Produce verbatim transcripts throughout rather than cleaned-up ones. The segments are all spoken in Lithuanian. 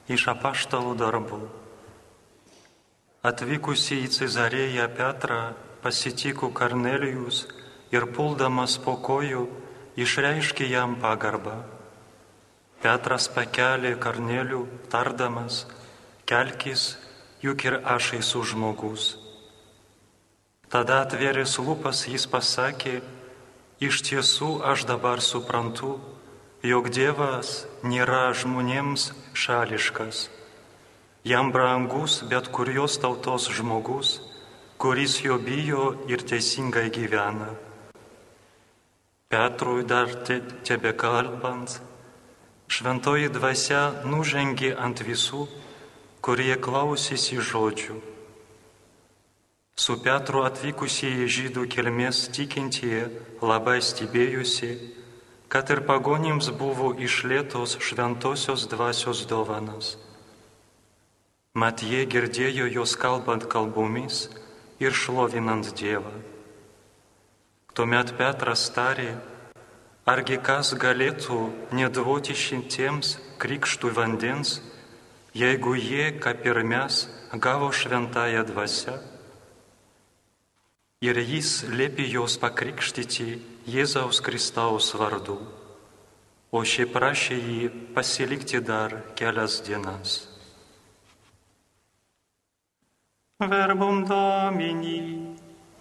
Iš apaštalų darbų. Atvykusi į Cezarėją Petrą pasitiko Kornelijus ir puldamas po kojų išreiškė jam pagarbą. Petras pakelė Kornelijų, tardamas: kelkis, juk ir aš esu žmogus. Tada atvėręs lūpas jis pasakė: iš tiesų aš dabar suprantu, jog Dievas nėra žmonėms šališkas. Jam brangus bet kurios tautos žmogus, kuris jo bijo ir teisingai gyvena. Petrui dar te, tebekalbant, šventoji dvasia nužengė ant visų, kurie klausėsi žodžių. Su Petru atvykusieji žydų kilmės tikintieji labai stebėjusi, kad ir pagonims buvo išlietos šventosios dvasios dovanas. Mat jie girdėjo jos kalbant kalbomis ir šlovinant Dievą. Tuomet Petras tarė: argi kas galėtų neduoti šimtiems krikštų vandens, jeigu jie, kaip ir mes, gavo šventąją dvasią? Ir jis liepė juos pakrikštyti Jėzaus Kristaus vardu, o šie prašė jį pasilikti dar kelias dienas. Verbum Domini.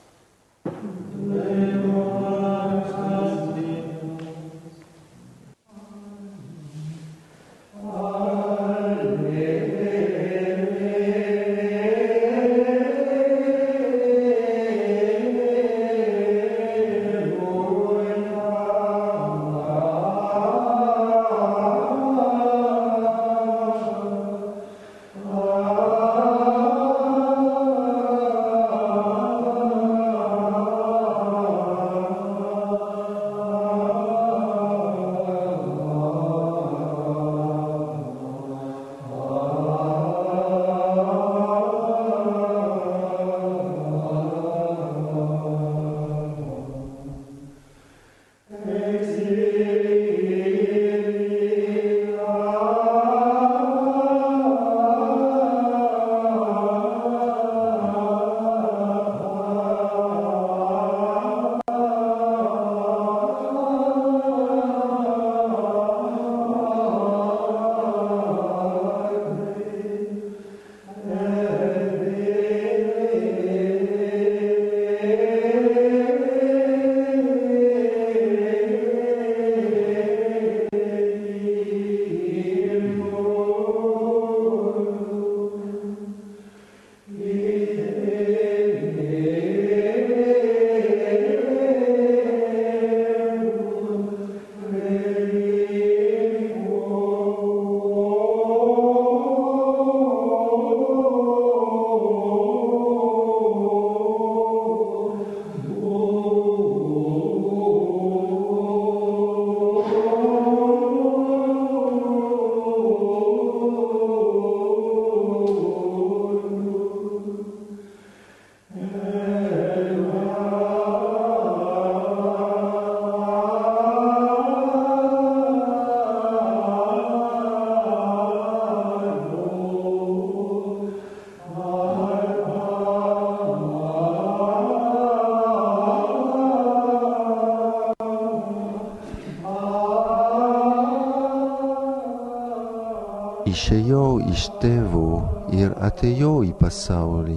Išėjau iš tėvo ir atėjau į pasaulį.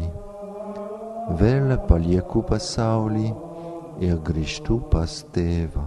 Vėl palieku pasaulį ir grįžtu pas tėvą.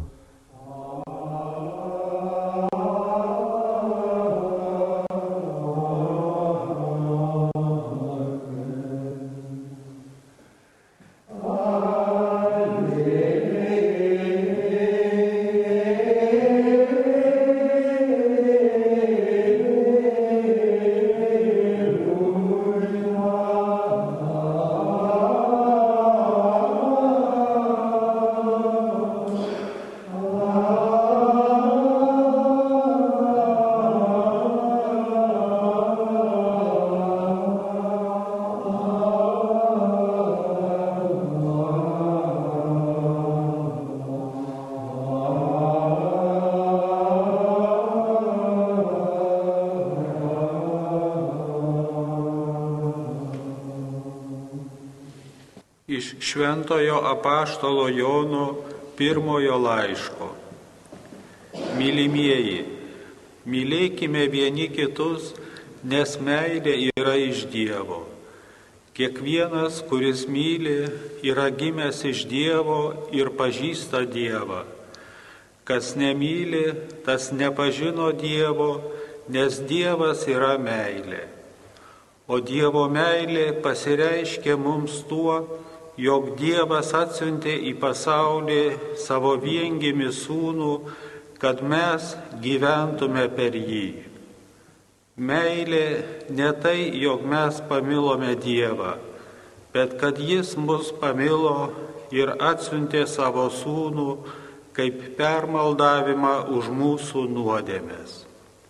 Šventojo apaštalo Jono pirmojo laiško. Mylimieji, mylėkime vieni kitus, nes meilė yra iš Dievo. Kiekvienas, kuris myli, yra gimęs iš Dievo ir pažįsta Dievą. Kas nemyli, tas nepažino Dievo, nes Dievas yra meilė. O Dievo meilė pasireiškė mums tuo, jog Dievas atsiuntė į pasaulį savo viengimį sūnų, kad mes gyventume per jį. Meilė ne tai, jog mes pamilome Dievą, bet kad Jis mus pamilo ir atsiuntė savo sūnų kaip permaldavimą už mūsų nuodėmes.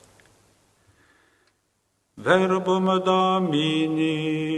Verbum Domini.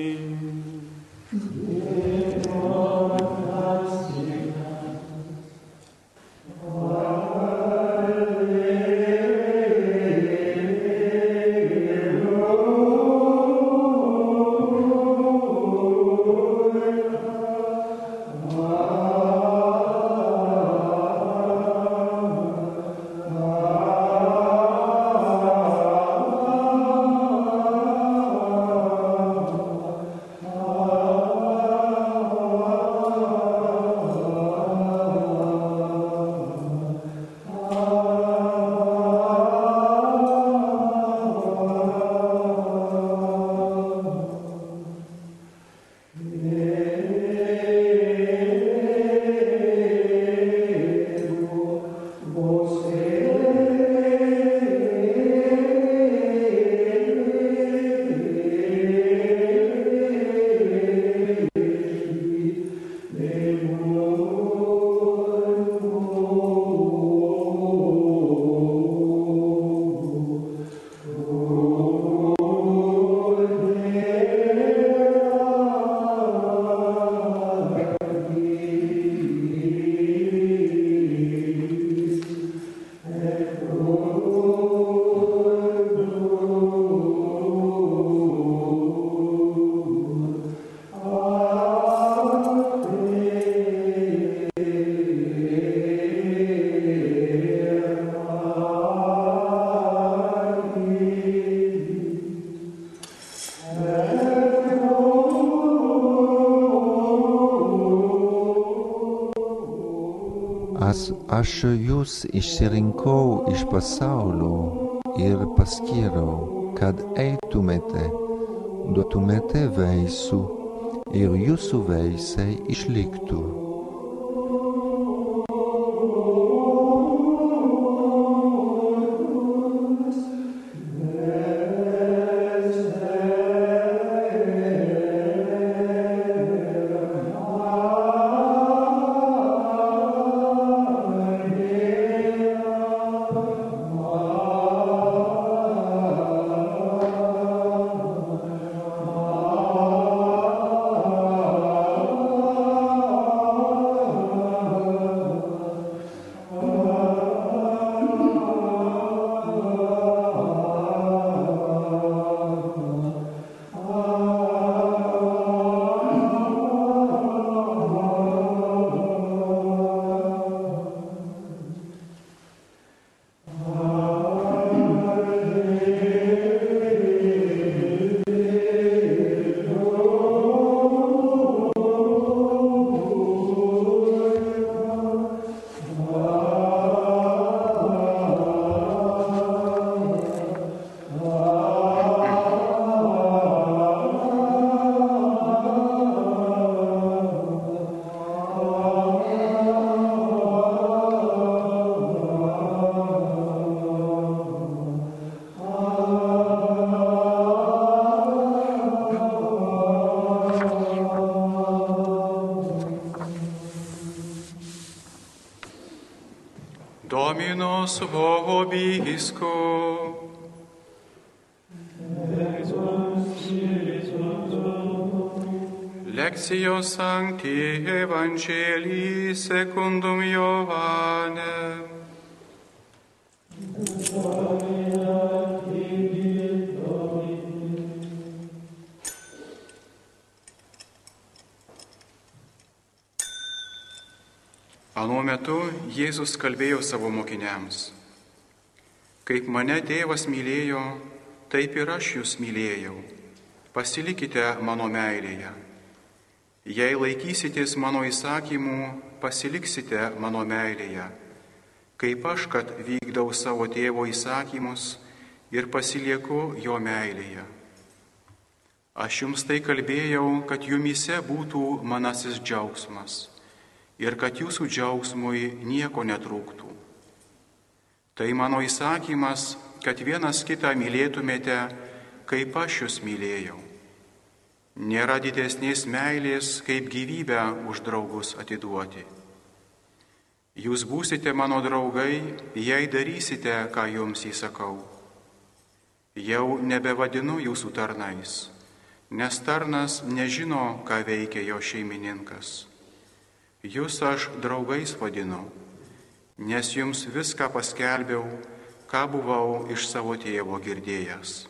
As aš jūs išsirinkau iš pasaulio ir paskyrau, kad eitumėte, duotumėte vaisių ir jūsų vaisiai išliktų. Dominus vobiscum. Lectio Sancti Evangelii secundum Ioannem. Anuo metu Jėzus kalbėjo savo mokiniams: Kaip mane tėvas mylėjo, taip ir aš jūs mylėjau. Pasilikite mano meilėje. Jei laikysitės mano įsakymų, pasiliksite mano meilėje, kaip aš, kad vykdau savo tėvo įsakymus ir pasilieku jo meilėje. Aš jums tai kalbėjau, kad jumyse būtų manasis džiaugsmas ir kad jūsų džiaugsmui nieko netrūktų. Tai mano įsakymas, kad vienas kitą mylėtumėte, kaip aš jūs mylėjau. Nėra didesnės meilės, kaip gyvybę už draugus atiduoti. Jūs būsite mano draugai, jei darysite, ką jums įsakau. Jau nebevadinu jūsų tarnais, nes tarnas nežino, ką veikia jo šeimininkas. Jūs aš draugais vadinu, nes jums viską paskelbiau, ką buvau iš savo tėvo girdėjęs.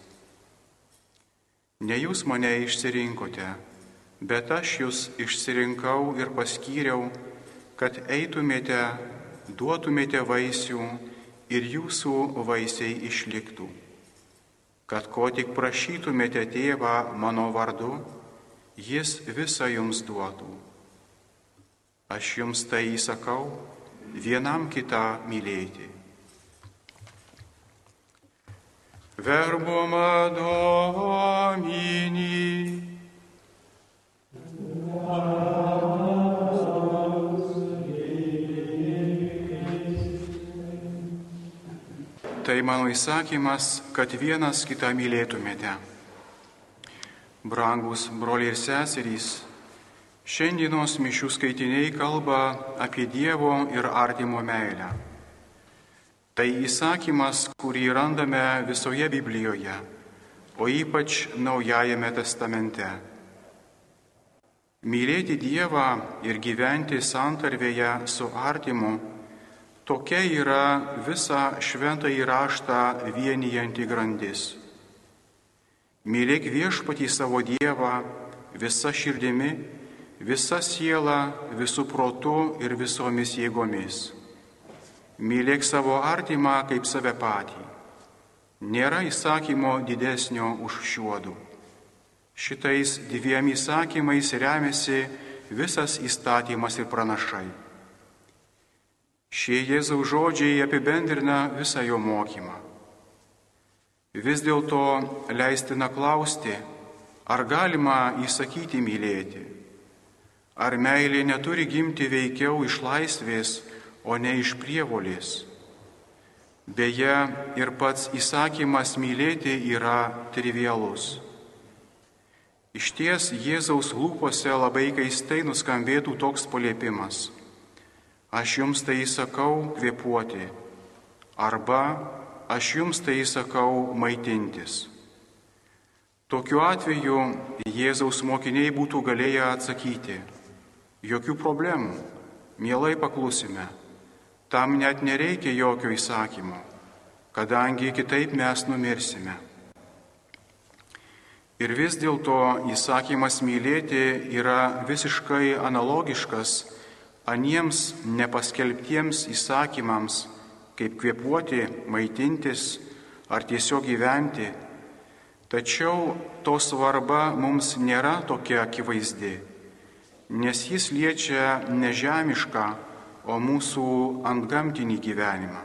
Ne jūs mane išsirinkote, bet aš jūs išsirinkau ir paskyriau, kad eitumėte, duotumėte vaisių ir jūsų vaisiai išliktų. Kad ko tik prašytumėte tėvą mano vardu, jis visą jums duotų. Aš jums tai įsakau, vienam kitą mylėti. Verbum Domini. Tai mano įsakymas, kad vienas kitą mylėtumėte. Brangus broliai ir seserys, šiandienos mišių skaitiniai kalba apie Dievo ir artimo meilę. Tai įsakymas, kurį randame visoje Biblijoje, o ypač Naujajame testamente. Mylėti Dievą ir gyventi santarvėje su artimu, tokia yra visą šventąjį raštą vienijanti grandis. Mylėk viešpatį savo Dievą visa širdimi, visa siela, visų protu ir visomis jėgomis. Mylėk savo artimą kaip save patį. Nėra įsakymo didesnio už šiuodų. Šitais dviem įsakymais remiasi visas įstatymas ir pranašai. Šie Jėzaus žodžiai apibendrina visą jo mokymą. Vis dėlto leistina klausti, ar galima įsakyti mylėti, ar meilė neturi gimti veikiau iš laisvės, o ne iš prievolės. Beje, ir pats įsakymas mylėti yra trivialus. Išties Jėzaus lūpose labai keistai nuskambėtų toks paliepimas: aš jums tai įsakau kvėpuoti, arba aš jums tai įsakau maitintis. Tokiu atveju Jėzaus mokiniai būtų galėję atsakyti: jokių problemų, mielai paklusime. Tam net nereikia jokio įsakymo, kadangi kitaip mes numirsime. Ir vis dėlto įsakymas mylėti yra visiškai analogiškas aniems nepaskelbtiems įsakymams, kaip kvėpuoti, maitintis ar tiesiog gyventi. Tačiau to svarba mums nėra tokia akivaizdi, nes jis liečia nežemišką, o mūsų antgamtinį gyvenimą.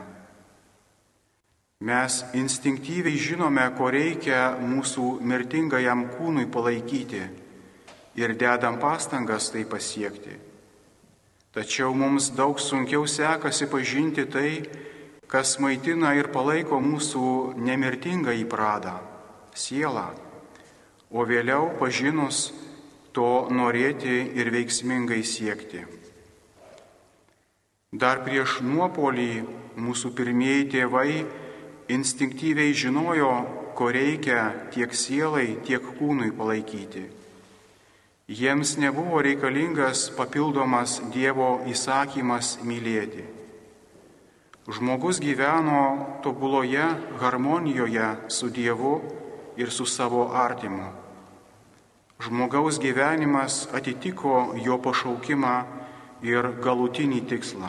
Mes instinktyviai žinome, ko reikia mūsų mirtingajam kūnui palaikyti ir dedam pastangas tai pasiekti. Tačiau mums daug sunkiau sekasi pažinti tai, kas maitina ir palaiko mūsų nemirtingąjį pradą, sielą, o vėliau pažinus to norėti ir veiksmingai siekti. Dar prieš nuopolį mūsų pirmieji tėvai instinktyviai žinojo, ko reikia tiek sielai, tiek kūnui palaikyti. Jiems nebuvo reikalingas papildomas Dievo įsakymas mylėti. Žmogus gyveno tobuloje harmonijoje su Dievu ir su savo artimu. Žmogaus gyvenimas atitiko jo pašaukimą ir galutinį tikslą.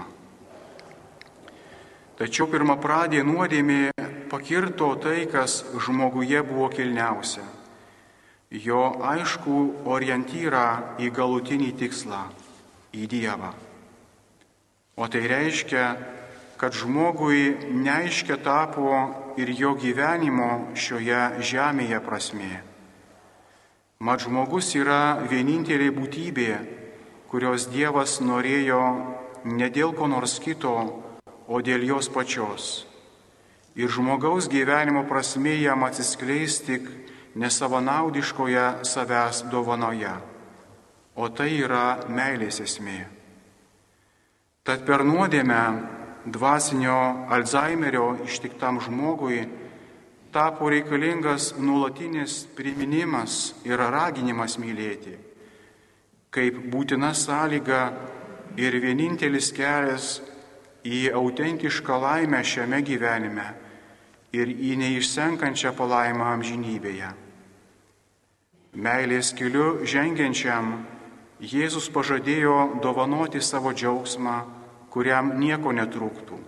Tačiau pirmapradė nuodėmė pakirto tai, kas žmoguje buvo kilniausia. Jo aišku orientyrą į galutinį tikslą, į Dievą. O tai reiškia, kad žmogui neaiškia tapo ir jo gyvenimo šioje žemėje prasmė. Mat žmogus yra vienintelė būtybė, kurios Dievas norėjo ne dėl ko nors kito, o dėl jos pačios. Ir žmogaus gyvenimo prasmė jam atsiskleis tik nesavanaudiškoje savęs dovanoje, o tai yra meilės esmė. Tad per nuodėmę dvasinio Alzheimerio ištiktam žmogui tapo reikalingas nuolatinis priminimas ir raginimas mylėti, kaip būtina sąlyga ir vienintelis kelias į autentišką laimę šiame gyvenime ir į neišsenkančią palaimą amžinybėje. Meilės keliu žengiančiam Jėzus pažadėjo dovanoti savo džiaugsmą, kuriam nieko netrūktų.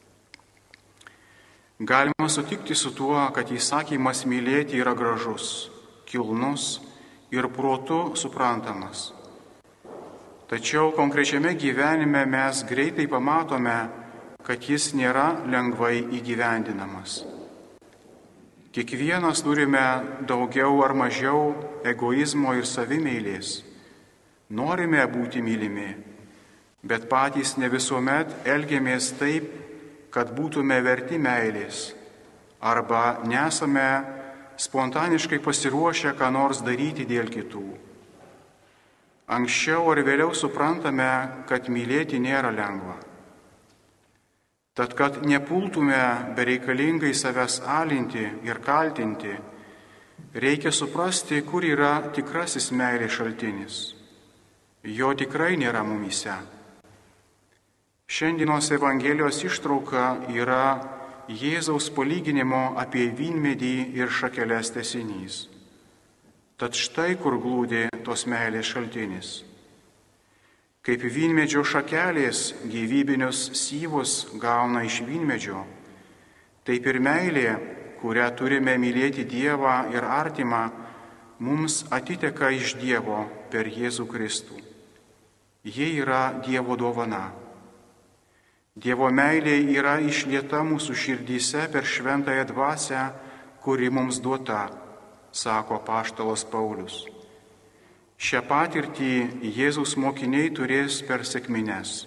Galima sutikti su tuo, kad įsakymas mylėti yra gražus, kilnus ir protu suprantamas. Tačiau konkrečiame gyvenime mes greitai pamatome, kad jis nėra lengvai įgyvendinamas. Kiekvienas turime daugiau ar mažiau egoizmo ir savimeilės. Norime būti mylimi, bet patys ne visuomet elgiamės taip, kad būtume verti meilės, arba nesame spontaniškai pasiruošę ką nors daryti dėl kitų. Anksčiau ar vėliau suprantame, kad mylėti nėra lengva. Tad, kad nepultume bereikalingai savęs alinti ir kaltinti, reikia suprasti, kur yra tikrasis meilės šaltinis. Jo tikrai nėra mumyse. Šiandienos Evangelijos ištrauka yra Jėzaus palyginimo apie vynmedį ir šakeles tęsinys. Tad štai kur glūdi tos meilės šaltinis. Kaip vynmedžio šakelės gyvybinius syvus gauna iš vynmedžio, taip ir meilė, kurią turime mylėti Dievą ir artimą, mums atiteka iš Dievo per Jėzų Kristų. Jie yra Dievo dovana. Dievo meilė yra išlieta mūsų širdyse per šventąją dvasią, kuri mums duota, sako apaštalas Paulius. Šią patirtį Jėzaus mokiniai turės per sekmines.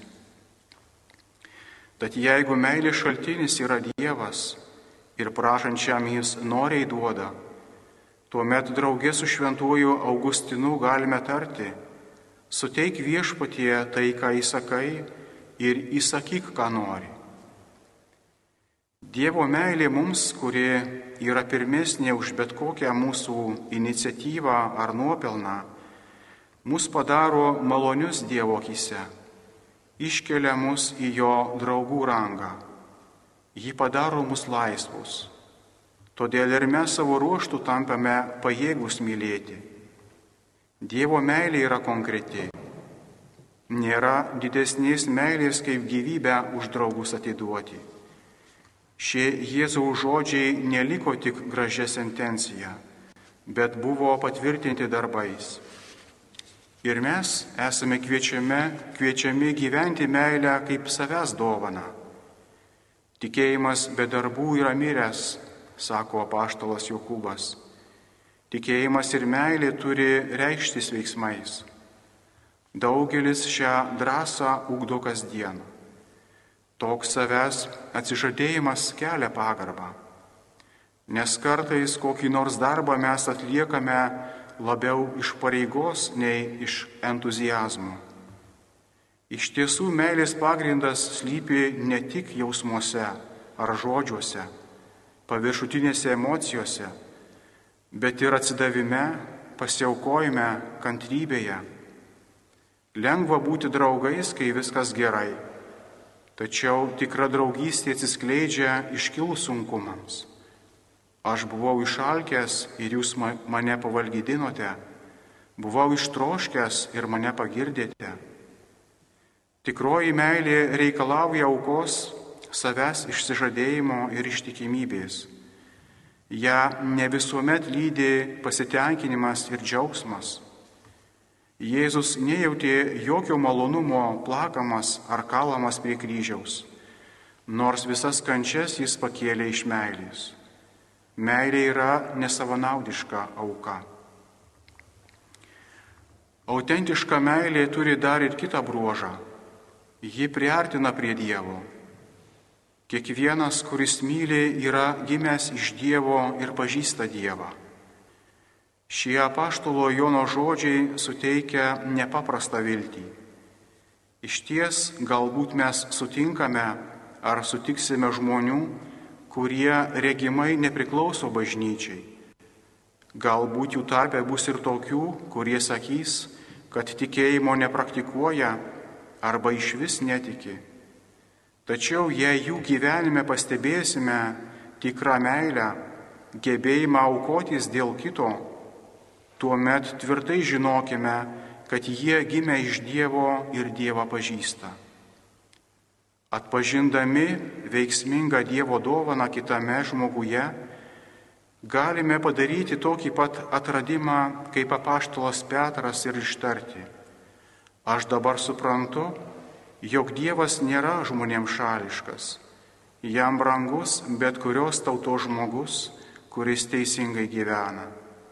Tad jeigu meilės šaltinis yra Dievas ir prašančiam jis noriai duoda, tuomet draugė su šventuoju Augustinu galime tarti: suteik Viešpatie tai, ką įsakai, ir įsakyk, ką nori. Dievo meilė mums, kuri yra pirmesnė už bet kokią mūsų iniciatyvą ar nuopelną, mus padaro malonius Dievo akyse, iškelia mus į jo draugų rangą, jį padaro mus laisvus. Todėl ir mes savo ruoštų tampame pajėgus mylėti. Dievo meilė yra konkreti. Nėra didesnės meilės, kaip gyvybę už draugus atiduoti. Šie Jėzaus žodžiai neliko tik gražia sentencija, bet buvo patvirtinti darbais. Ir mes esame kviečiami, kviečiami gyventi meilę kaip savęs dovaną. Tikėjimas be darbų yra miręs, sako apaštalas Jokūbas. Tikėjimas ir meilė turi reikštis veiksmais. Daugelis šią drąsą ugdo kasdien. Toks savęs atsižadėjimas kelia pagarbą, nes kartais kokį nors darbą mes atliekame labiau iš pareigos nei iš entuziazmo. Iš tiesų, meilės pagrindas slypi ne tik jausmuose ar žodžiuose, paviršutinėse emocijose, bet ir atsidavime, pasiaukojime, kantrybėje. Lengva būti draugais, kai viskas gerai, tačiau tikra draugystė atsiskleidžia iškilus sunkumams. Aš buvau išalkęs ir jūs mane pavalgydinote, buvau ištroškęs ir mane pagirdėte. Tikroji meilė reikalauja aukos, savęs išsižadėjimo ir ištikimybės. Ja ne visuomet lydi pasitenkinimas ir džiaugsmas. Jėzus nejautė jokio malonumo plakamas ar kalamas prie kryžiaus, nors visas kančias jis pakėlė iš meilės. Meilė yra nesavanaudiška auka. Autentiška meilė turi dar ir kitą bruožą. Ji priartina prie Dievo. Kiekvienas, kuris myli, yra gimęs iš Dievo ir pažįsta Dievą. Šie apaštalo Jono žodžiai suteikia nepaprastą viltį. Išties, galbūt mes sutinkame ar sutiksime žmonių, kurie regimai nepriklauso bažnyčiai. Galbūt jų tarpe bus ir tokių, kurie sakys, kad tikėjimo nepraktikuoja arba išvis netiki. Tačiau jei jų gyvenime pastebėsime tikrą meilę, gebėjimą aukotis dėl kito, tuomet tvirtai žinokime, kad jie gimė iš Dievo ir Dievą pažįsta. Atpažindami veiksmingą Dievo dovaną kitame žmoguje, galime padaryti tokį pat atradimą, kaip apaštalas Petras ir ištarti: aš dabar suprantu, jog Dievas nėra žmonėms šališkas, jam brangus bet kurios tautos žmogus, kuris teisingai gyvena.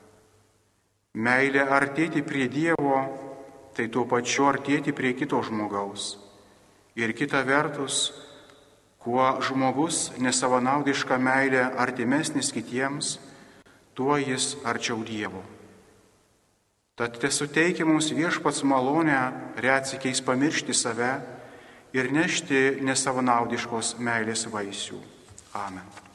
Meilė artėti prie Dievo, tai tuo pačiu artėti prie kito žmogaus. Ir kita vertus, kuo žmogus nesavanaudiška meilė artimesnis kitiems, tuo jis arčiau Dievo. Tad tesuteikia mums Viešpats malonę retsykiais pamiršti save ir nešti nesavanaudiškos meilės vaisių. Amen.